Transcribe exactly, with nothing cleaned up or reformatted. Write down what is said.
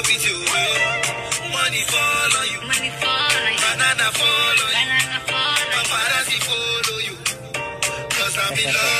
with you. Money fall on you. Money fall on you. Banana fall on you. Banana fall on you. Paparazzi follow you. Cause I'm in love.